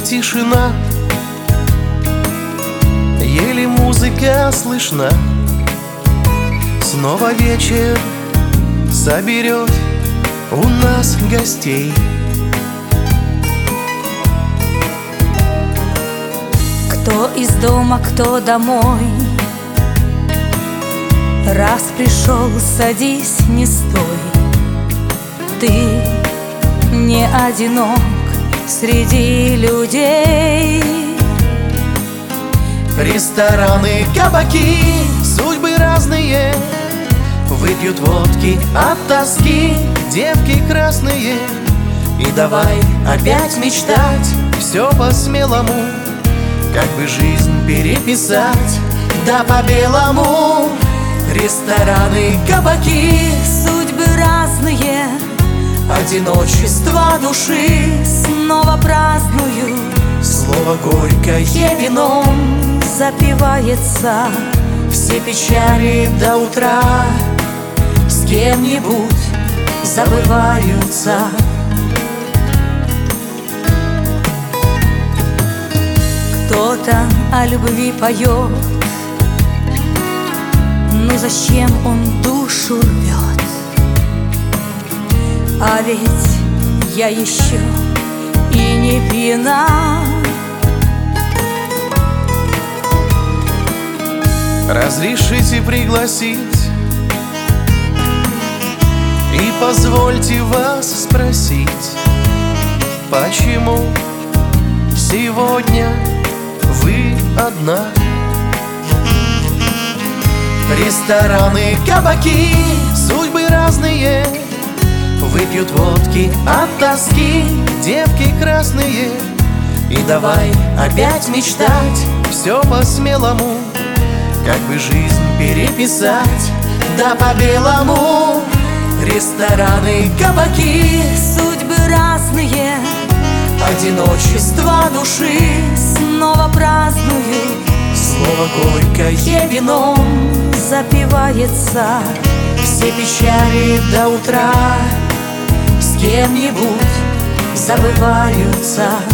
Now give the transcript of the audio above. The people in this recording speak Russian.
тишина, еле музыка слышна. Снова вечер соберет у нас гостей. Кто из дома, кто домой. Раз пришел, садись, не стой. Ты не одинок среди людей. Рестораны, кабаки, судьбы разные, выпьют водки от тоски девки красные. И давай опять мечтать, все по-смелому, как бы жизнь переписать, да по-белому. Рестораны, кабаки, судьбы разные, одиночество души снова праздную. Слово горькое вином запивается, все печали до утра с кем-нибудь забываются. Кто-то о любви поет, но зачем он душу рвет? А ведь я еще и не пьяна. Разрешите пригласить и позвольте вас спросить, почему сегодня вы одна? Рестораны, кабаки, судьбы разные, выпьют водки от тоски девки красные. И давай опять мечтать, все по-смелому, как бы жизнь переписать, да по-белому. Рестораны, кабаки, судьбы разные, одиночество души снова праздную. Слово горькое вином запивается, все печали до утра с кем-нибудь забываются.